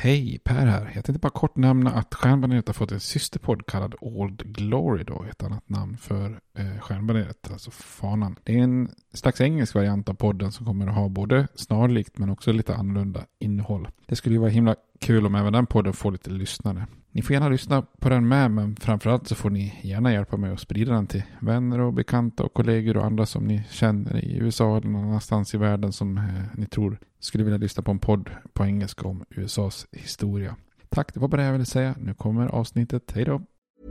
Hej, Per här. Jag tänkte bara kort nämna att Stjärnbaneret har fått en systerpodd kallad Old Glory då, ett annat namn för Stjärnbaneret, alltså fanan. Det är en slags engelsk variant av podden som kommer att ha både snarlikt men också lite annorlunda innehåll. Det skulle ju vara himla kul om även den podden får lite lyssnare. Ni får gärna lyssna på den med, men framförallt så får ni gärna hjälpa mig att sprida den till vänner och bekanta och kollegor och andra som ni känner i USA eller någon annanstans i världen som ni tror skulle vilja lyssna på en podd på engelska om USAs historia. Tack, det var bara det jag ville säga. Nu kommer avsnittet. Hej då!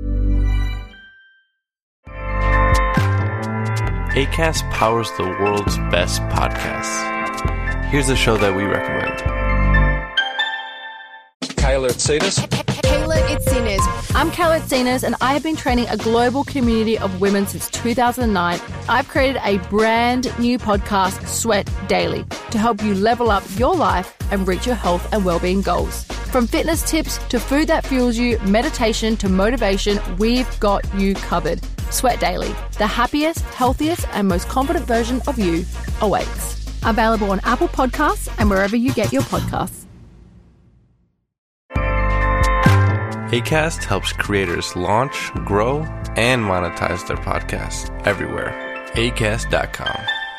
Acast powers the world's best podcasts. Here's a show that we recommend. Kayla Itsinas. Kayla Itsinas. I'm Kayla Itsinas, and I have been training a global community of women since 2009. I've created a brand new podcast, Sweat Daily, to help you level up your life and reach your health and well-being goals. From fitness tips to food that fuels you, meditation to motivation, we've got you covered. Sweat Daily, the happiest, healthiest, and most confident version of you awaits. Available on Apple Podcasts and wherever you get your podcasts. Acast helps creators launch, grow, and monetize their podcasts everywhere. Acast.com.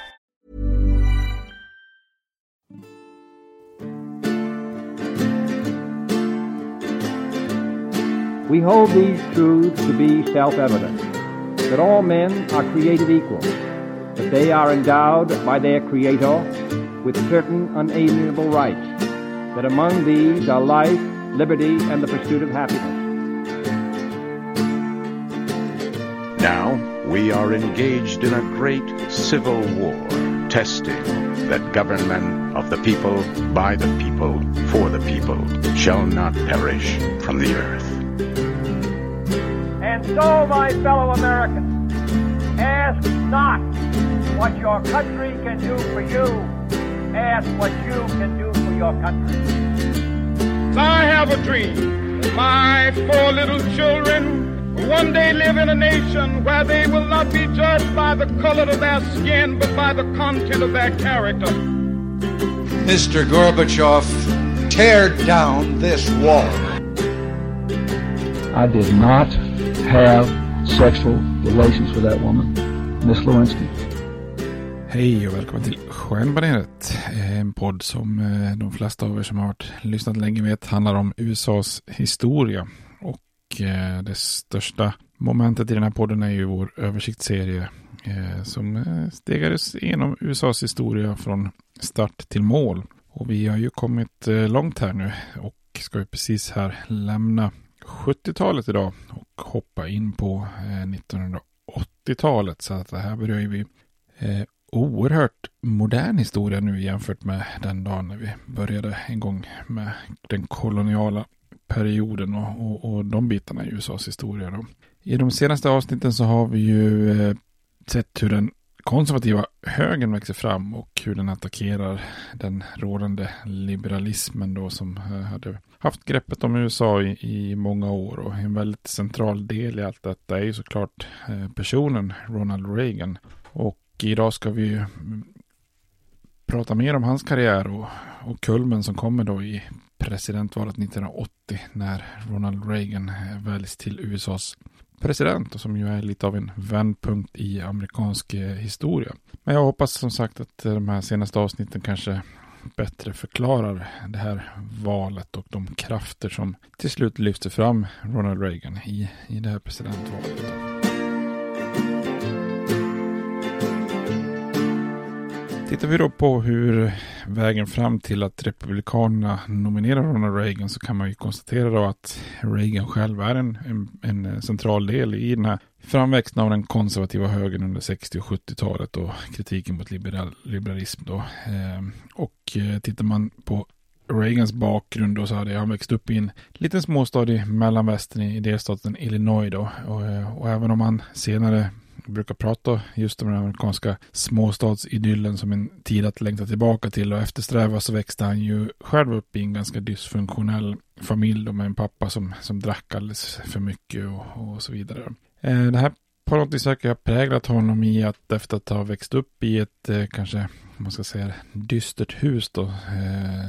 We hold these truths to be self-evident, that all men are created equal, that they are endowed by their Creator with certain unalienable rights, that among these are life, liberty, and the pursuit of happiness. Now we are engaged in a great civil war, testing that government of the people, by the people, for the people, shall not perish from the earth. And so, my fellow Americans, ask not what your country can do for you, ask what you can do for your country. I have a dream. My 4 little children will one day live in a nation where they will not be judged by the color of their skin, but by the content of their character. Mr. Gorbachev, tear down this wall. I did not have sexual relations with that woman, Miss Lewinsky. Hej och välkommen till Stjärnbaneret, en podd som de flesta av er som har lyssnat länge vet handlar om USAs historia. Och det största momentet i den här podden är ju vår översiktsserie som stegades igenom USAs historia från start till mål. Och vi har ju kommit långt här nu och ska ju precis här lämna 70-talet idag och hoppa in på 1980-talet. Så att det här börjar ju vi oerhört modern historia nu jämfört med den dagen när vi började en gång med den koloniala perioden och de bitarna i USAs historia då. I de senaste avsnitten så har vi ju sett hur den konservativa högern växer fram och hur den attackerar den rådande liberalismen då som hade haft greppet om USA i många år, och en väldigt central del i allt detta är ju såklart personen Ronald Reagan. Och idag ska vi prata mer om hans karriär och kulmen som kommer då i presidentvalet 1980 när Ronald Reagan väljs till USAs president och som ju är lite av en vändpunkt i amerikansk historia. Men jag hoppas som sagt att de här senaste avsnitten kanske bättre förklarar det här valet och de krafter som till slut lyfter fram Ronald Reagan i det här presidentvalet. Tittar vi då på hur vägen fram till att republikanerna nominerar Ronald Reagan, så kan man ju konstatera då att Reagan själv är en central del i den här framväxten av den konservativa högern under 60- och 70-talet och kritiken mot liberalism då. Och tittar man på Reagans bakgrund då, så hade han växt upp i en liten småstad i mellanvästern i delstaten Illinois då. Och även om han senare brukar prata just om den amerikanska småstadsidyllen som en tid att längta tillbaka till och eftersträva, så växte han ju själv upp i en ganska dysfunktionell familj med en pappa som drack alldeles för mycket och så vidare. Det här på något vis har präglat honom i att efter att ha växt upp i ett kanske man ska säga dystert hus då,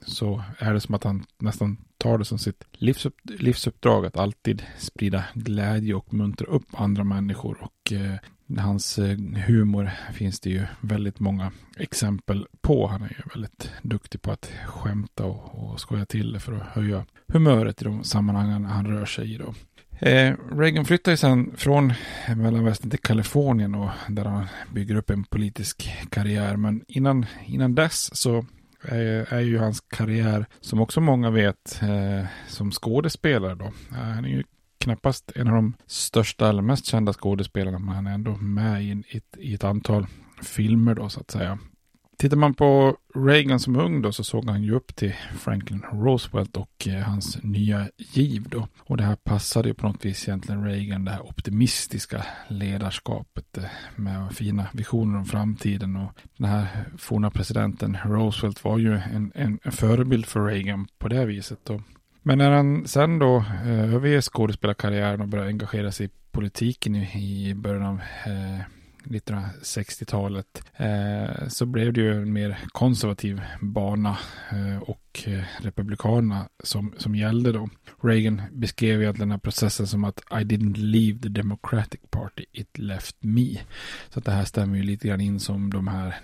så är det som att han nästan tar det som sitt livsuppdrag att alltid sprida glädje och muntra upp andra människor. Och hans humor finns det ju väldigt många exempel på. Han är ju väldigt duktig på att skämta och skoja till det för att höja humöret i de sammanhangen han rör sig i då. Reagan flyttar ju sedan från Mellanvästern till Kalifornien och där han bygger upp en politisk karriär. Men innan dess så är ju hans karriär, som också många vet, som skådespelare då. Han är ju knappast en av de största eller mest kända skådespelarna, men han är ändå med i ett antal filmer då så att säga. Tittar man på Reagan som ung då, så såg han ju upp till Franklin Roosevelt och hans nya giv då. Och det här passade ju på något vis egentligen Reagan, det här optimistiska ledarskapet med fina visioner om framtiden. Och den här forna presidenten Roosevelt var ju en förebild för Reagan på det viset då. Men när han sen då överger skådespelarkarriären och började engagera sig i politiken i början av 1960-talet så blev det ju en mer konservativ bana och republikanerna som gällde då. Reagan beskrev egentligen den här processen som att I didn't leave the Democratic Party, it left me. Så att det här stämmer ju lite grann in som de här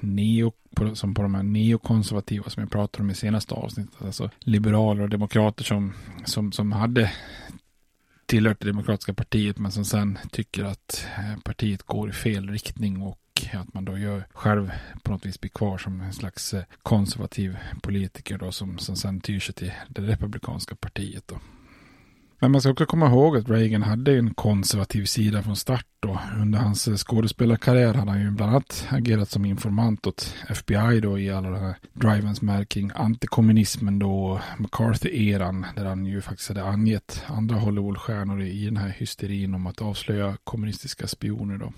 på de här neokonservativa som jag pratade om i senaste avsnittet. Alltså liberaler och demokrater som hade tillhört det demokratiska partiet men som sen tycker att partiet går i fel riktning och att man då själv på något vis blir kvar som en slags konservativ politiker då som sen tyr sig till det republikanska partiet då. Men man ska också komma ihåg att Reagan hade en konservativ sida från start då. Under hans skådespelarkarriär hade han ju bland annat agerat som informant åt FBI då i alla de här drivens märking antikommunismen då, McCarthy-eran där han ju faktiskt hade angett andra Hollywoodstjärnor i den här hysterin om att avslöja kommunistiska spioner då.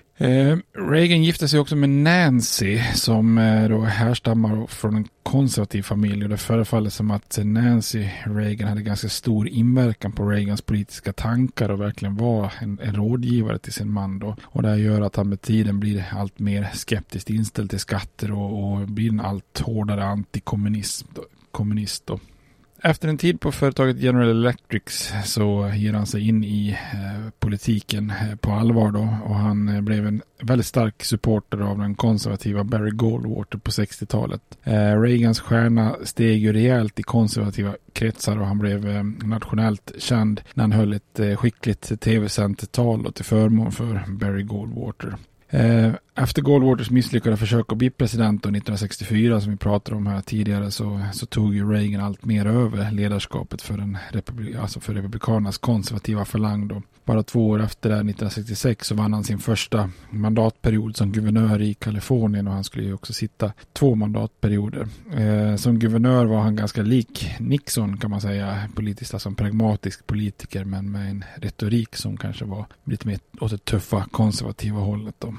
Reagan gifte sig också med Nancy som då härstammar från en konservativ familj och det förefaller som att Nancy Reagan hade ganska stor inverkan på Reagans politiska tankar och verkligen var en rådgivare till sin man då. Och det här gör att han med tiden blir allt mer skeptiskt inställd till skatter och blir en allt hårdare antikommunist då. Efter en tid på företaget General Electric så ger han sig in i politiken på allvar då och han blev en väldigt stark supporter av den konservativa Barry Goldwater på 60-talet. Reagans stjärna steg ju rejält i konservativa kretsar och han blev nationellt känd när han höll ett skickligt tv-sänt tal till förmån för Barry Goldwater. Efter Goldwaters misslyckade försök att bli president 1964 som vi pratade om här tidigare så tog ju Reagan allt mer över ledarskapet för för republikanernas konservativa falang då. Bara 2 år efter det 1966 så vann han sin första mandatperiod som guvernör i Kalifornien och han skulle ju också sitta 2 mandatperioder. Som guvernör var han ganska lik Nixon kan man säga, politiskt som pragmatisk politiker men med en retorik som kanske var lite mer åt det tuffa konservativa hållet då.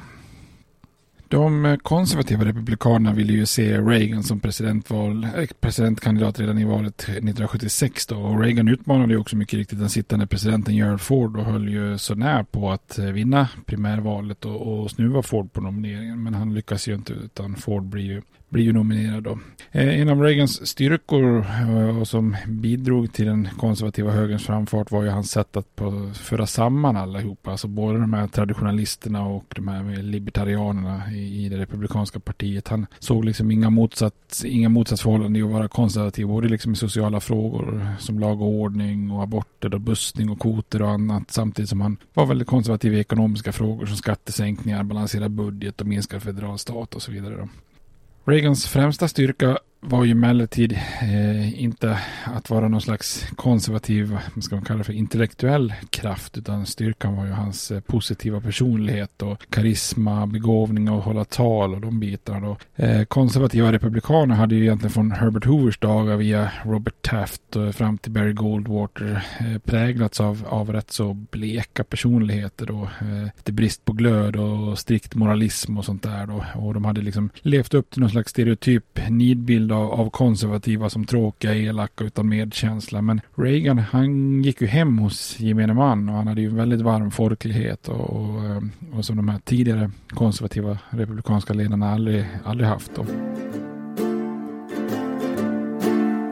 De konservativa republikanerna ville ju se Reagan som presidentkandidat redan i valet 1976 då. Och Reagan utmanade ju också mycket riktigt den sittande presidenten Gerald Ford och höll ju så nära på att vinna primärvalet och snuva Ford på nomineringen. Men han lyckas ju inte utan Ford blir ju nominerad då. En av Reagans styrkor och som bidrog till den konservativa högerns framfart var ju hans sätt att föra samman allihopa. Alltså både de här traditionalisterna och de här libertarianerna i det republikanska partiet. Han såg liksom inga motsatsförhållanden i att vara konservativ. Både liksom i sociala frågor som lag och ordning och aborter och bussning och kvoter och annat. Samtidigt som han var väldigt konservativ i ekonomiska frågor som skattesänkningar, balanserad budget och minskad federal stat och så vidare då. Reagans främsta styrka var ju emellertid inte att vara någon slags konservativ, vad ska man kalla det för, intellektuell kraft, utan styrkan var ju hans positiva personlighet och karisma, begåvning och hålla tal och de bitarna då. Konservativa republikaner hade ju egentligen från Herbert Hoovers dagar via Robert Taft och fram till Barry Goldwater präglats av rätt så bleka personligheter då, lite brist på glöd och strikt moralism och sånt där då. Och de hade liksom levt upp till någon slags stereotyp nidbild av konservativa som tråkiga, elaka utan medkänsla. Men Reagan, han gick ju hem hos gemene man och han hade ju en väldigt varm folklighet och som de här tidigare konservativa republikanska ledarna aldrig haft då.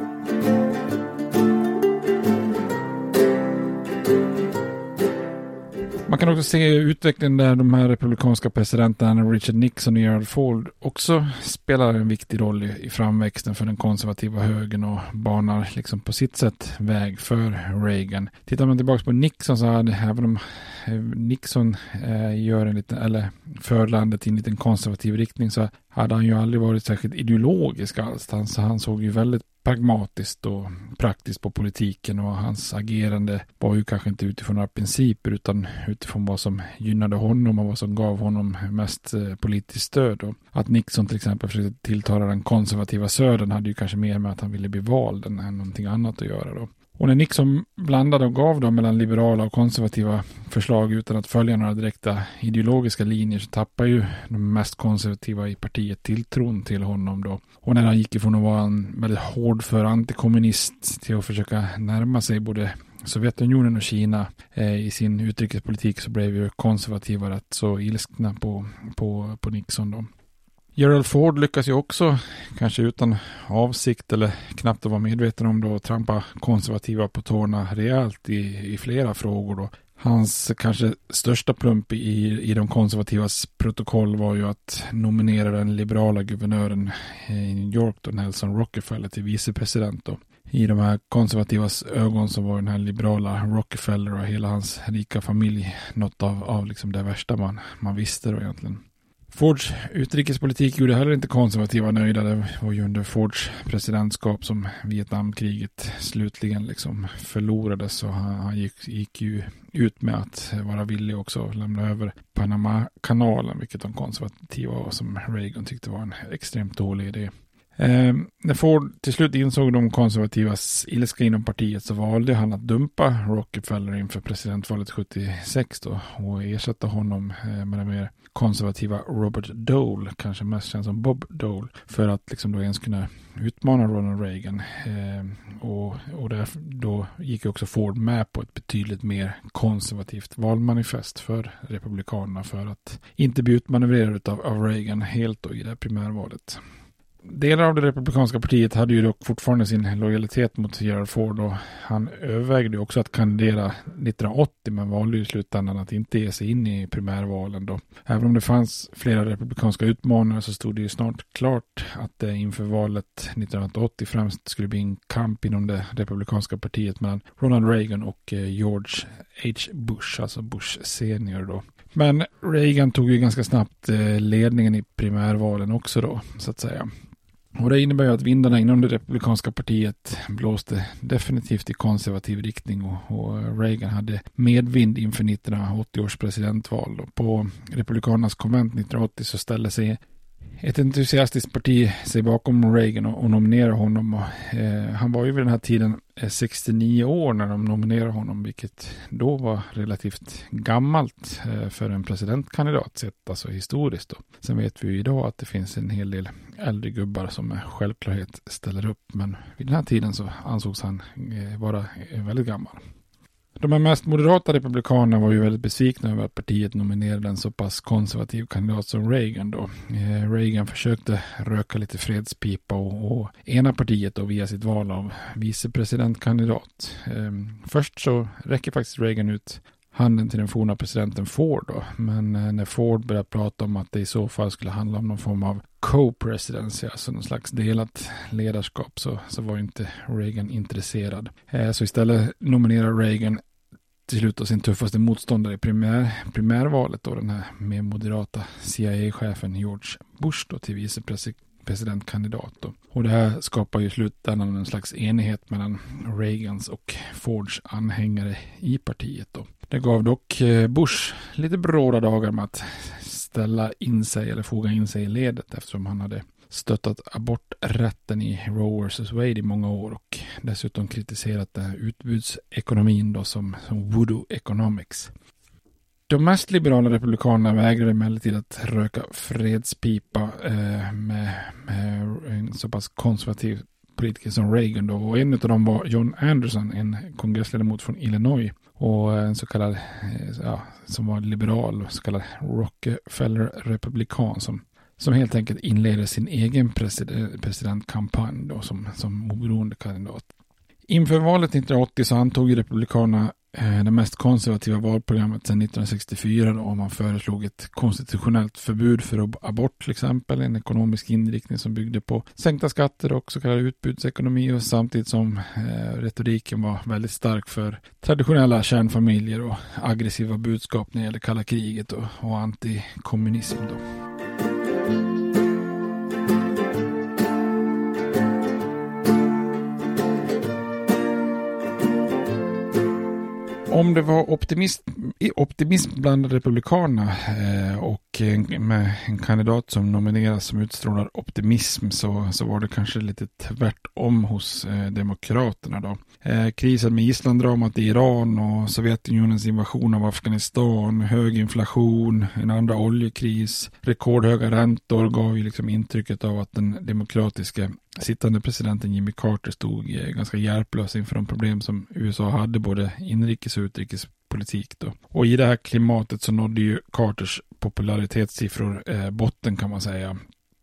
kan också se utvecklingen där de här republikanska presidenterna Richard Nixon och Gerald Ford också spelar en viktig roll i framväxten för den konservativa högern och banar liksom på sitt sätt väg för Reagan. Tittar man tillbaka på Nixon så hade även om Nixon gör en liten, eller för landet i en liten konservativ riktning, så hade han ju aldrig varit särskilt ideologisk alls. Han såg ju väldigt pragmatiskt och praktiskt på politiken, och hans agerande var ju kanske inte utifrån några principer utan utifrån vad som gynnade honom och vad som gav honom mest politiskt stöd. Och att Nixon till exempel försökte tilltala den konservativa södern hade ju kanske mer med att han ville bli vald än någonting annat att göra då. Och när Nixon blandade och gav dem mellan liberala och konservativa förslag utan att följa några direkta ideologiska linjer, så tappade ju de mest konservativa i partiet tilltron till honom då. Och när han gick ifrån att vara en väldigt hård för antikommunist till att försöka närma sig både Sovjetunionen och Kina i sin utrikespolitik, så blev ju konservativa rätt så ilskna på Nixon då. Gerald Ford lyckas ju också, kanske utan avsikt eller knappt att vara medveten om då, trampa konservativa på tårna rejält i flera frågor då. Hans kanske största plump i de konservativas protokoll var ju att nominera den liberala guvernören i New York då, Nelson Rockefeller, till vicepresident då. I de här konservativas ögon så var den här liberala Rockefeller och hela hans rika familj något av liksom det värsta man visste då egentligen. Fords utrikespolitik gjorde heller inte konservativa nöjda. Det var ju under Fords presidentskap som Vietnamkriget slutligen liksom förlorades, och han gick ju ut med att vara villig också att lämna över Panama-kanalen, vilket de konservativa och som Reagan tyckte var en extremt dålig idé. När Ford till slut insåg de konservativas ilska inom partiet, så valde han att dumpa Rockefeller inför presidentvalet 76 då, och ersätta honom med den mer konservativa Robert Dole, kanske mest känd som Bob Dole, för att liksom då ens kunna utmana Ronald Reagan. Och därför, då gick också Ford med på ett betydligt mer konservativt valmanifest för republikanerna för att inte bli utmanövrerad av Reagan helt då i det här primärvalet. Delar av det republikanska partiet hade ju dock fortfarande sin lojalitet mot Gerald Ford, och han övervägde också att kandidera 1980, men valde i slutändan att inte ge sig in i primärvalen då. Även om det fanns flera republikanska utmanare, så stod det ju snart klart att det inför valet 1980 främst skulle bli en kamp inom det republikanska partiet mellan Ronald Reagan och George H. Bush, alltså Bush senior då. Men Reagan tog ju ganska snabbt ledningen i primärvalen också då, så att säga. Och det innebär ju att vindarna inom det republikanska partiet blåste definitivt i konservativ riktning, och Reagan hade medvind inför 1980 års presidentval. Och på republikanernas konvent 1980 så ställde sig ett entusiastiskt parti sig bakom Reagan och nominerade honom. Och, han var ju vid den här tiden 69 år när de nominerade honom, vilket då var relativt gammalt för en presidentkandidat sett, alltså historiskt då. Sen vet vi ju idag att det finns en hel del äldre gubbar som med självklarhet ställer upp, men vid den här tiden så ansågs han vara väldigt gammal. De här mest moderata republikanerna var ju väldigt besvikna över att partiet nominerade en så pass konservativ kandidat som Reagan då. Reagan försökte röka lite fredspipa och ena partiet då via sitt val av vicepresidentkandidat. Först så räcker faktiskt Reagan ut handen till den forna presidenten Ford då. Men när Ford började prata om att det i så fall skulle handla om någon form av co-presidency, alltså någon slags delat ledarskap, så var ju inte Reagan intresserad. Så istället nominerar Reagan till slut då sin tuffaste motståndare i primärvalet då, den här mer moderata CIA-chefen George Bush då, till vicepresidentkandidat då. Och det här skapar ju slutändan en slags enighet mellan Reagans och Fords anhängare i partiet då. Det gav dock Bush lite bråda dagar med att ställa in sig eller foga in sig i ledet, eftersom han hade stöttat aborträtten i Roe vs. Wade i många år och dessutom kritiserat den här utbudsekonomin då som voodoo economics. De mest liberala republikanerna vägrade emellertid att röka fredspipa med en så pass konservativ politiker som Reagan då, och en av dem var John Anderson, en kongressledamot från Illinois och en så kallad som var liberal, så kallad Rockefeller-republikan som helt enkelt inledde sin egen presidentkampanj då, som oberoende kandidat. Inför valet 1980 så antog republikanerna det mest konservativa valprogrammet sedan 1964 då, och man föreslog ett konstitutionellt förbud för abort till exempel, en ekonomisk inriktning som byggde på sänkta skatter och så kallad utbudsekonomi, och samtidigt som retoriken var väldigt stark för traditionella kärnfamiljer och aggressiva budskap när det gäller kalla kriget och antikommunism då. Om det var optimism bland republikanerna och med en kandidat som nomineras som utstrålar optimism så var det kanske lite tvärtom hos demokraterna då. Krisen med Islanddramat i Iran och Sovjetunionens invasion av Afghanistan, hög inflation, en andra oljekris, rekordhöga räntor gav ju liksom intrycket av att den demokratiska sittande presidenten Jimmy Carter stod ganska hjälplös inför de problem som USA hade, både inrikes och utrikespolitik då. Och i det här klimatet så nådde ju Carters popularitetssiffror botten kan man säga.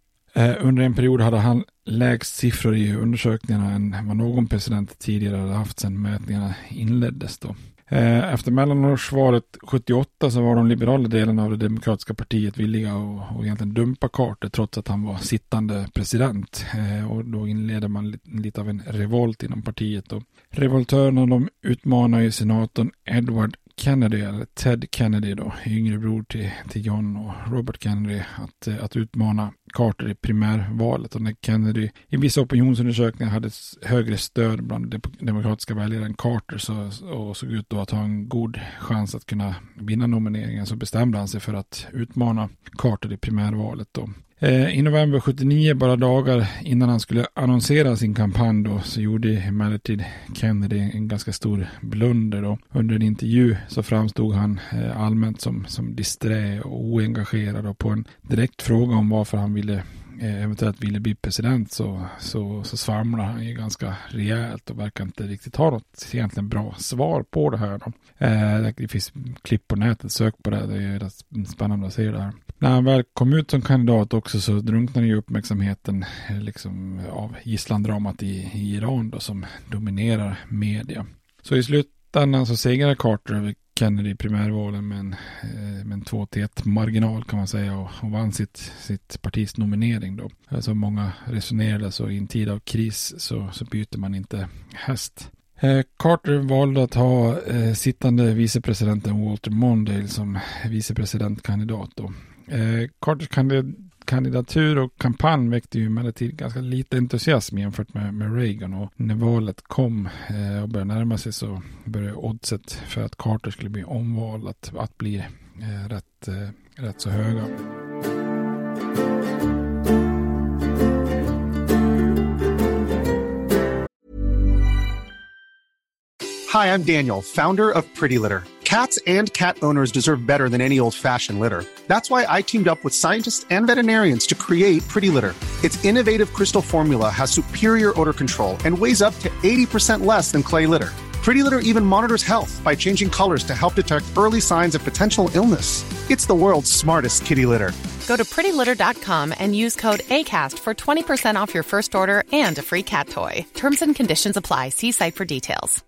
Under en period hade han lägst siffror i undersökningarna än vad någon president tidigare hade haft sedan mätningarna inleddes då. Efter mellanårsvalet 78 så var de liberala delarna av det demokratiska partiet villiga att egentligen dumpa Carter trots att han var sittande president. Och då inledde man lite av en revolt inom partiet. Och revoltörerna de utmanar ju senatorn Edward Kennedy, eller Ted Kennedy då, yngre bror till John och Robert Kennedy, att utmana Carter i primärvalet. Och när Kennedy i vissa opinionsundersökningar hade högre stöd bland demokratiska väljare än Carter och såg ut då att ha en god chans att kunna vinna nomineringen, så bestämde han sig för att utmana Carter i primärvalet då. I november 79, bara dagar innan han skulle annonsera sin kampanj då, så gjorde emellertid Kennedy en ganska stor blunder då. Under en intervju så framstod han allmänt som disträ och oengagerad, och på en direkt fråga om varför han eventuellt ville bli president så svamlar han ju ganska rejält och verkar inte riktigt ha något egentligen bra svar på det här då. Det finns klipp på nätet, sök på det, det är rätt spännande att se det här. När han väl kom ut som kandidat också så drunknade ju uppmärksamheten liksom av gisslandramat i Iran då, som dominerar media. Så i slutändan så segrade Carter över Kennedy i primärvalen med en 2-1-marginal kan man säga, och vann sitt partis nominering då. Alltså många resonerade så i en tid av kris så byter man inte häst. Carter valde att ha sittande vicepresidenten Walter Mondale som vicepresidentkandidat då. Carters kandidatur och kampanj väckte ju emellertid ganska lite entusiasm jämfört med Reagan, och när valet kom och började närma sig så började oddset för att Carter skulle bli omvald att bli rätt så höga. Hi, I'm Daniel, founder of Pretty Litter. Cats and cat owners deserve better than any old-fashioned litter. That's why I teamed up with scientists and veterinarians to create Pretty Litter. Its innovative crystal formula has superior odor control and weighs up to 80% less than clay litter. Pretty Litter even monitors health by changing colors to help detect early signs of potential illness. It's the world's smartest kitty litter. Go to prettylitter.com and use code ACAST for 20% off your first order and a free cat toy. Terms and conditions apply. See site for details.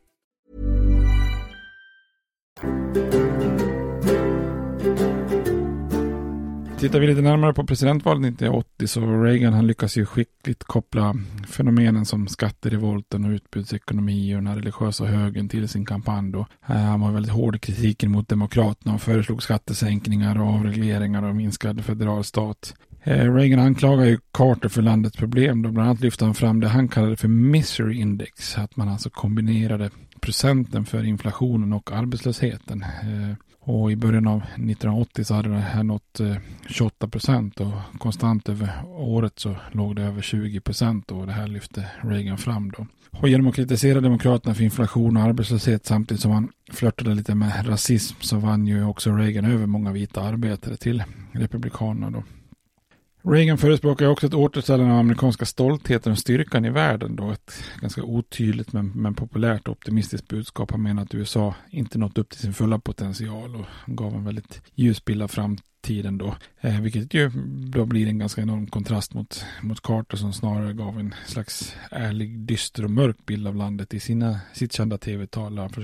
Tittar vi lite närmare på presidentvalet 1980 så Reagan han lyckas ju skickligt koppla fenomenen som skatterevolten och utbudsekonomi och den religiösa högen till sin kampanj då. Han var väldigt hård i kritiken mot demokraterna och föreslog skattesänkningar och avregleringar och minskad federal stat. Reagan anklagar ju Carter för landets problem då, bland annat lyfte han fram det han kallade för misery index, att man alltså kombinerade procenten för inflationen och arbetslösheten. Och i början av 1980 så hade det här nått 28% och konstant över året så låg det över 20% och det här lyfte Reagan fram då. Och genom att kritisera demokraterna för inflation och arbetslöshet samtidigt som han flörtade lite med rasism så vann ju också Reagan över många vita arbetare till republikanerna då. Reagan förespråkar också ett återställande av amerikanska stoltheten och styrkan i världen då, ett ganska otydligt men populärt och optimistiskt budskap. Han menar att USA inte nått upp till sin fulla potential och gav en väldigt ljus bild av framtiden då, vilket ju då blir en ganska enorm kontrast mot Carter som snarare gav en slags ärlig, dyster och mörk bild av landet i sitt kända tv-tal där han försöker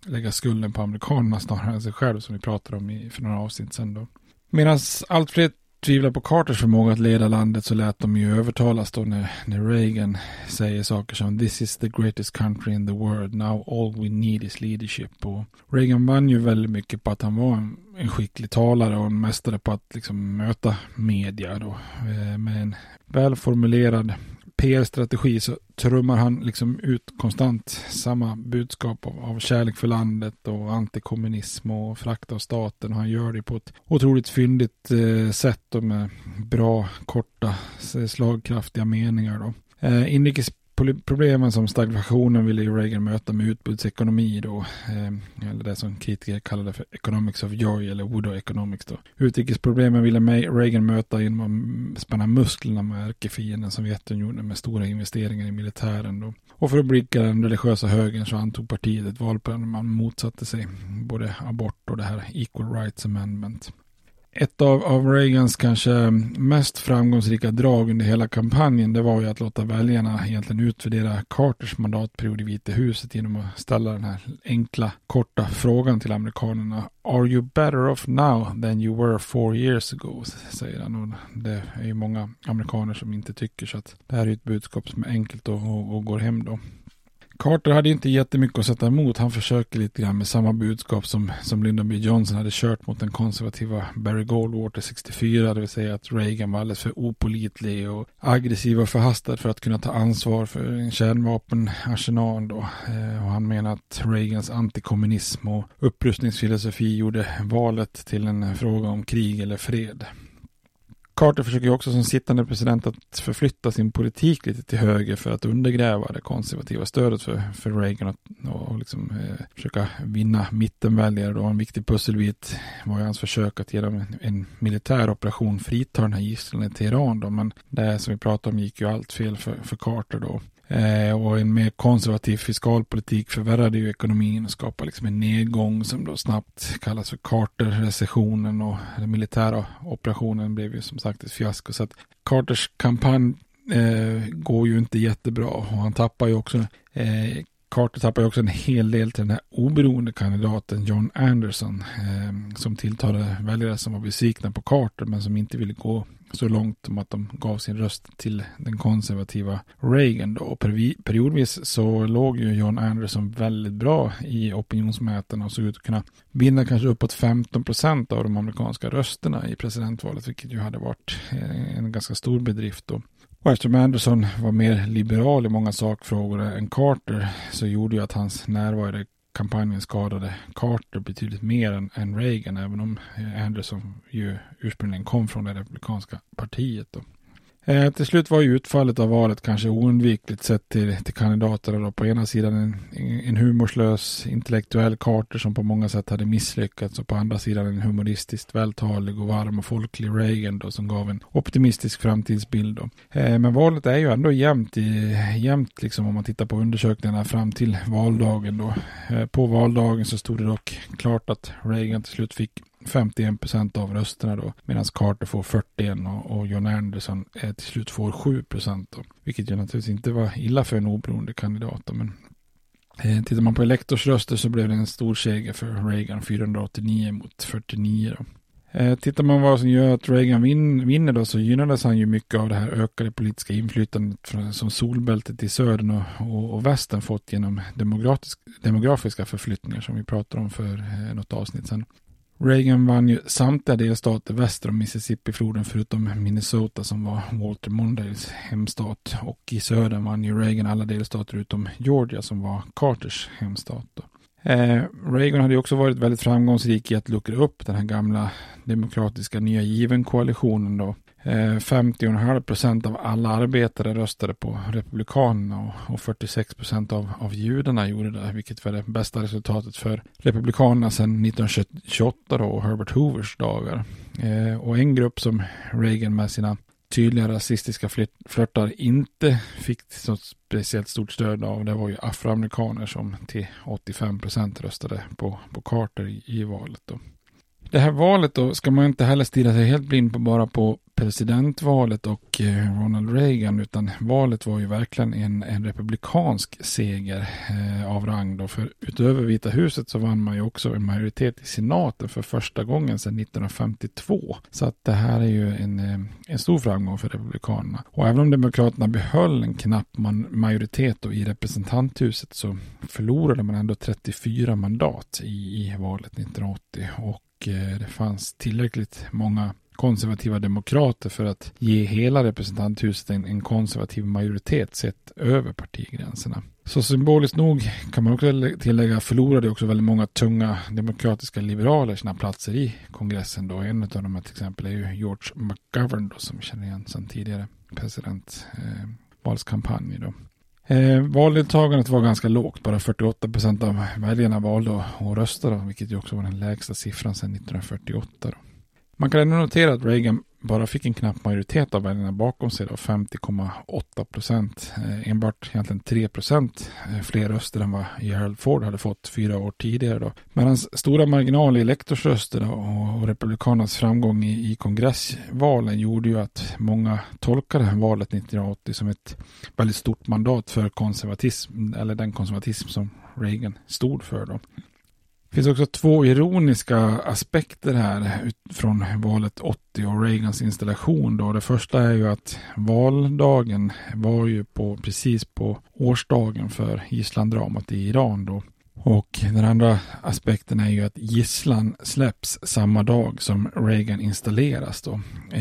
lägga skulden på amerikanerna snarare än sig själv, som vi pratade om för några avsnitt sedan då. Medan allt fler tvivlar på Carters förmåga att leda landet, så lät de ju övertalas då när Reagan säger saker som "This is the greatest country in the world, now all we need is leadership". Och Reagan vann ju väldigt mycket på att han var en skicklig talare och en mästare på att liksom möta media då. Med en välformulerad PR-strategi så trummar han liksom ut konstant samma budskap av kärlek för landet och antikommunism och frakt av staten, och han gör det på ett otroligt fyndigt sätt och med bra, korta, slagkraftiga meningar då. Inrikesproblemen som stagflationen ville ju Reagan möta med utbudsekonomi då, eller det som kritiker kallade för economics of joy eller Woodrow economics då. Utrikesproblemen ville Reagan möta genom att spänna musklerna med ärkefienden Sovjetunionen med stora investeringar i militären då. Och för att blicka den religiösa högern så antog partiet ett valprogram där man motsatte sig både abort och det här Equal Rights Amendment. Ett av Reagans kanske mest framgångsrika drag under hela kampanjen, det var ju att låta väljarna egentligen utvärdera Carters mandatperiod i Vita huset genom att ställa den här enkla, korta frågan till amerikanerna. "Are you better off now than you were 4 years ago?" säger han. Och det är ju många amerikaner som inte tycker, så att det här är ett budskap som är enkelt och går hem då. Carter hade inte jättemycket att sätta emot. Han försöker lite grann med samma budskap som Lyndon B. Johnson hade kört mot den konservativa Barry Goldwater 64. Det vill säga att Reagan var alldeles för opålitlig och aggressiv och förhastad för att kunna ta ansvar för en kärnvapenarsenal då. Och han menar att Reagans antikommunism och upprustningsfilosofi gjorde valet till en fråga om krig eller fred. Carter försöker också som sittande president att förflytta sin politik lite till höger för att undergräva det konservativa stödet för Reagan och liksom, försöka vinna mittenväljare. En viktig pusselbit var ju hans försök att genom en militär operation frita den här gisslan i Teheran då, men det som vi pratade om gick ju allt fel för Carter då. Och en mer konservativ fiskalpolitik förvärrade ju ekonomin och skapade liksom en nedgång som då snabbt kallas för Carter-recessionen, och den militära operationen blev ju som sagt ett fiasko. Så att Carters kampanj går ju inte jättebra, och han tappar ju också Carter tappar ju också en hel del till den här oberoende kandidaten John Anderson som tilltalade väljare som var besvikna på Carter men som inte ville gå så långt om att de gav sin röst till den konservativa Reagan då. Och periodvis så låg ju John Anderson väldigt bra i opinionsmätarna och såg ut att kunna vinna kanske uppåt 15% av de amerikanska rösterna i presidentvalet, vilket ju hade varit en ganska stor bedrift då. Och eftersom Anderson var mer liberal i många sakfrågor än Carter så gjorde ju att hans närvaro i kampanjen skadade Carter betydligt mer än Reagan, även om Anderson ju ursprungligen kom från det republikanska partiet då. Till slut var ju utfallet av valet kanske oundvikligt sett till kandidaterna då. På ena sidan en humorslös intellektuell Carter som på många sätt hade misslyckats, och på andra sidan en humoristiskt vältalig och varm och folklig Reagan då, som gav en optimistisk framtidsbild då. Men valet är ju ändå jämnt liksom om man tittar på undersökningarna fram till valdagen då. På valdagen så stod det dock klart att Reagan till slut fick 51% av rösterna då, medan Carter får 41% och John Anderson till slut får 7% då, vilket ju naturligtvis inte var illa för en oberoende kandidat då, men tittar man på elektorsröster så blev det en stor seger för Reagan, 489 mot 49 då. Tittar man vad som gör att Reagan vinner då, så gynnades han ju mycket av det här ökade politiska inflytandet som solbältet i södern och västern fått genom demografiska förflyttningar som vi pratade om för något avsnitt sedan. Reagan vann ju samtliga delstater väster om Mississippi-floden förutom Minnesota som var Walter Mondales hemstat, och i södern vann ju Reagan alla delstater utom Georgia som var Carters hemstat då. Reagan hade ju också varit väldigt framgångsrik i att luckra upp den här gamla demokratiska nya given-koalitionen då. 50,5% av alla arbetare röstade på republikanerna och 46% av judarna gjorde det, vilket var det bästa resultatet för republikanerna sedan 1928 då, och Herbert Hoovers dagar. Och en grupp som Reagan med sina tydliga rasistiska flörtar inte fick så speciellt stort stöd av, det var ju afroamerikaner som till 85% röstade på Carter i valet då. Det här valet då ska man inte heller stirra sig helt blind på bara på presidentvalet och Ronald Reagan, utan valet var ju verkligen en republikansk seger av rang då. För utöver Vita huset så vann man ju också en majoritet i senaten för första gången sedan 1952. Så att det här är ju en stor framgång för republikanerna. Och även om demokraterna behöll en knapp majoritet då i representanthuset så förlorade man ändå 34 mandat i valet 1980 och det fanns tillräckligt många konservativa demokrater för att ge hela representanthuset en konservativ majoritet sett över partigränserna. Så symboliskt nog kan man också tillägga förlorade också väldigt många tunga demokratiska liberaler sina platser i kongressen då. En av dem till exempel är ju George McGovern då, som vi känner igen sedan tidigare presidentvalskampanj då. Valdeltagandet var ganska lågt, bara 48% av väljarna valde och röstade, vilket ju också var den lägsta siffran sedan 1948 då. Man kan ändå notera att Reagan bara fick en knapp majoritet av väljarna bakom sig då, 50,8%. Enbart egentligen 3% fler röster än vad Gerald Ford hade fått 4 år tidigare då. Men hans stora marginal i elektorsröster och republikanernas framgång i kongressvalen gjorde ju att många tolkade valet 1980 som ett väldigt stort mandat för konservatism, eller den konservatism som Reagan stod för då. Det finns också 2 ironiska aspekter här från valet 80 och Reagans installation då. Det första är ju att valdagen var ju precis på årsdagen för gisslandramat i Iran då. Och den andra aspekten är ju att gisslan släpps samma dag som Reagan installeras då.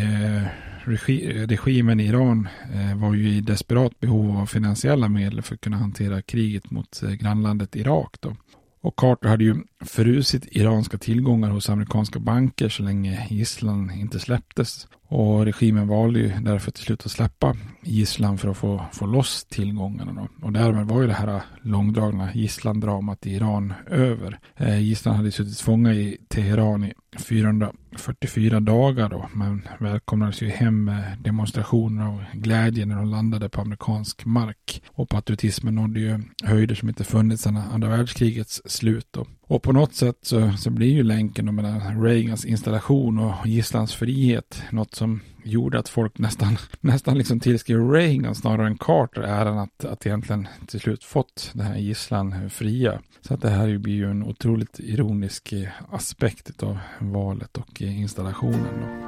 Regimen i Iran var ju i desperat behov av finansiella medel för att kunna hantera kriget mot grannlandet Irak då. Och Carter hade ju förusit iranska tillgångar hos amerikanska banker så länge gisslan inte släpptes. Och regimen valde ju därför till slut att släppa gisslan för att få loss tillgångarna då. Och därmed var ju det här långdragna gisslandramat i Iran över. Gisslan hade suttit fånga i Teheran i 444 dagar då, men välkomnades ju hem med demonstrationer och glädje när de landade på amerikansk mark. Och patriotismen nådde ju höjder som inte funnits sedan andra världskrigets slut då. Och på något sätt så blir ju länken då mellan Reagans installation och gisslans frihet något som gjorde att folk nästan liksom tillskrev Reagan snarare än Carter äran att egentligen till slut fått den här gisslan fria. Så att det här blir ju en otroligt ironisk aspekt av valet och installationen då.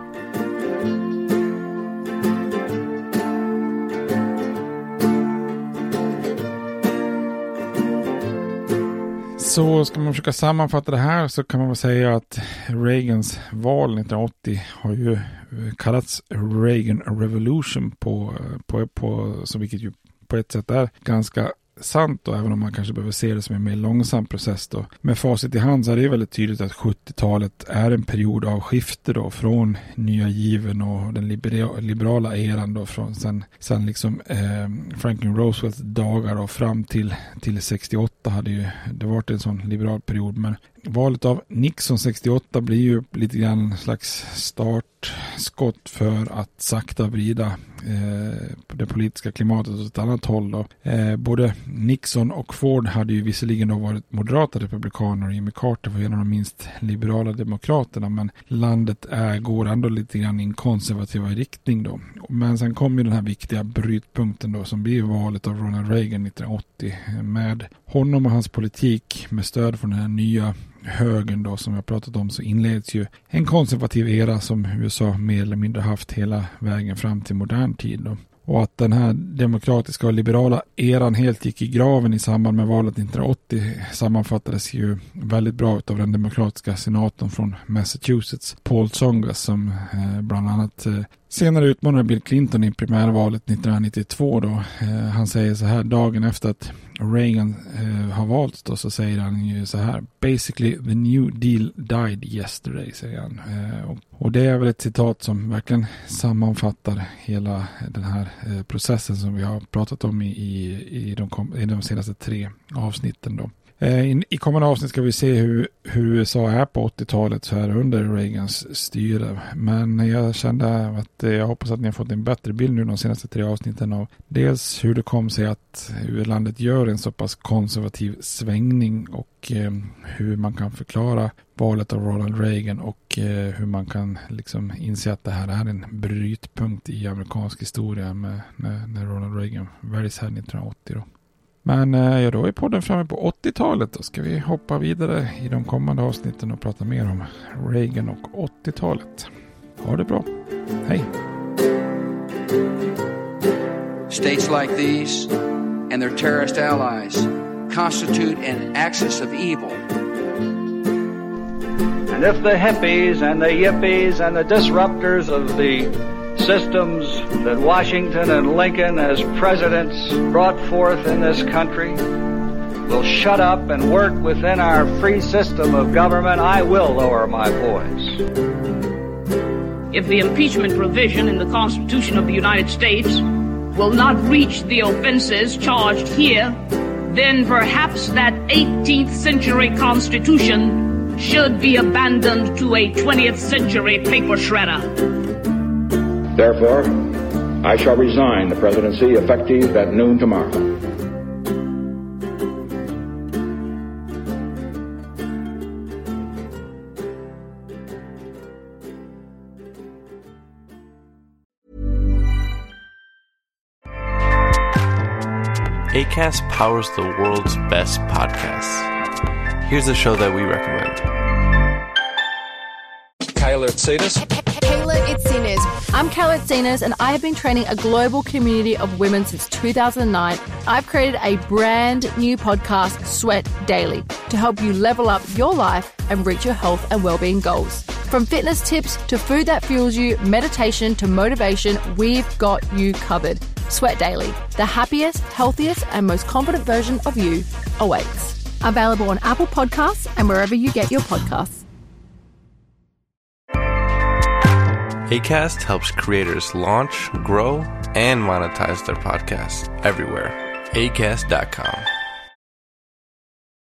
Så ska man försöka sammanfatta det här så kan man väl säga att Reagans val 1980 har ju kallats Reagan Revolution på så vilket ju på ett sätt är ganska sant då, även om man kanske behöver se det som en mer långsam process då. Med facit i hand så är det väldigt tydligt att 70-talet är en period av skifte då från nya given och den liberala eran då från sen liksom Franklin Roosevelts dagar då fram till 68 hade ju det varit en sån liberal period, men valet av Nixon 68 blir ju lite grann en slags startskott för att sakta vrida det politiska klimatet åt ett annat håll då. Både Nixon och Ford hade ju visserligen då varit moderata republikaner och Jimmy Carter var en av de minst liberala demokraterna, men landet går ändå lite grann i en konservativa riktning då. Men sen kom ju den här viktiga brytpunkten då som blir valet av Ronald Reagan 1980 med honom och hans politik med stöd från den här nya högern då som jag pratat om, så inleds ju en konservativ era som USA mer eller mindre haft hela vägen fram till modern tid då. Och att den här demokratiska och liberala eran helt gick i graven i samband med valet 1980 sammanfattades ju väldigt bra av den demokratiska senatorn från Massachusetts, Paul Tsongas, som bland annat senare utmanade Bill Clinton i primärvalet 1992 då. Han säger så här dagen efter att Reagan har valts då, så säger han ju så här: basically the new deal died yesterday, säger han. Och det är väl ett citat som verkligen sammanfattar hela den här processen som vi har pratat om i de senaste 3 avsnitten då. I kommande avsnitt ska vi se hur USA är på 80-talet så här under Reagans styre. Men jag kände att jag hoppas att ni har fått en bättre bild nu de senaste 3 avsnitten av dels hur det kom sig att landet gör en så pass konservativ svängning och hur man kan förklara valet av Ronald Reagan och hur man kan liksom inse att det här är en brytpunkt i amerikansk historia med när Ronald Reagan väljs här 1980 då. Men då är podden framme på 80-talet. Då ska vi hoppa vidare i de kommande avsnitten och prata mer om Reagan och 80-talet. Ha det bra. Hej! States like these and their terrorist allies constitute an axis of evil. And if the hippies and the yippies and the disruptors of the systems that Washington and Lincoln as presidents brought forth in this country will shut up and work within our free system of government, I will lower my voice. If the impeachment provision in the Constitution of the United States will not reach the offenses charged here, then perhaps that 18th century Constitution should be abandoned to a 20th century paper shredder. Therefore, I shall resign the presidency effective at noon tomorrow. Acast powers the world's best podcasts. Here's a show that we recommend. Kayla Itsinas. Kayla Itsinas. I'm Kayla Itsinas, and I have been training a global community of women since 2009. I've created a brand new podcast, Sweat Daily, to help you level up your life and reach your health and well-being goals. From fitness tips to food that fuels you, meditation to motivation, we've got you covered. Sweat Daily, the happiest, healthiest, and most confident version of you awaits. Available on Apple Podcasts and wherever you get your podcasts. Acast helps creators launch, grow, and monetize their podcasts everywhere. Acast.com.